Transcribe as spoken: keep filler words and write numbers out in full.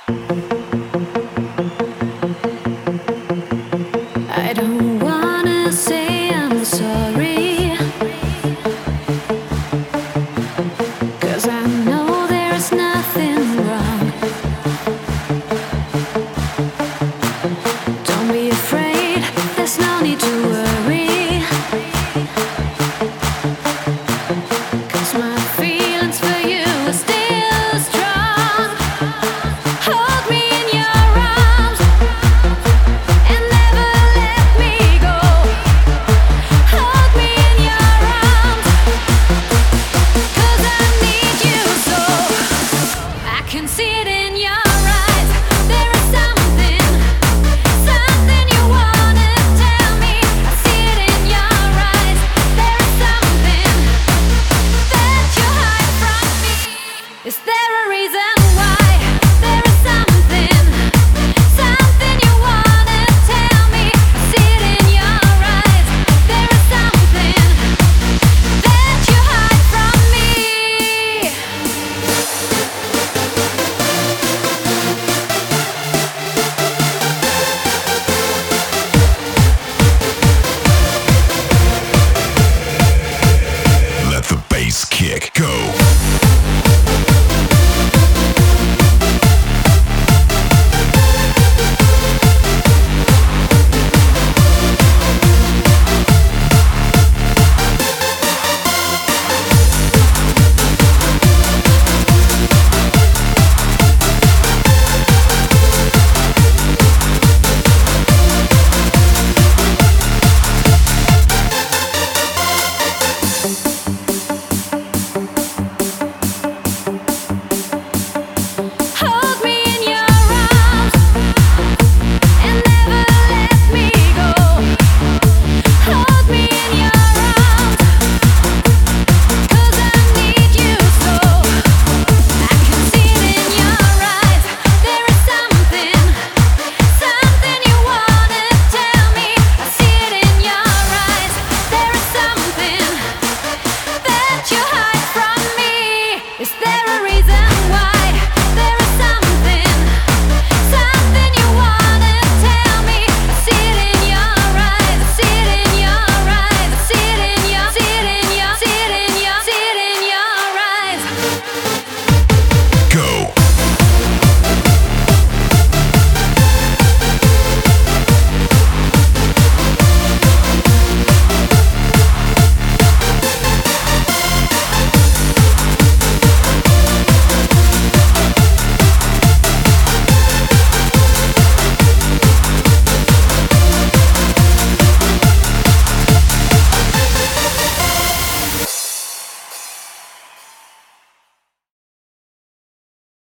I don't wanna say I'm sorry, 'cause I know there's nothing wrong. Don't be afraid, there's no need to worry, 'cause my feelings for you are still strong. Hold me in your arms and never let me go. Hold me in your arms, 'cause I need you so. I can see it in your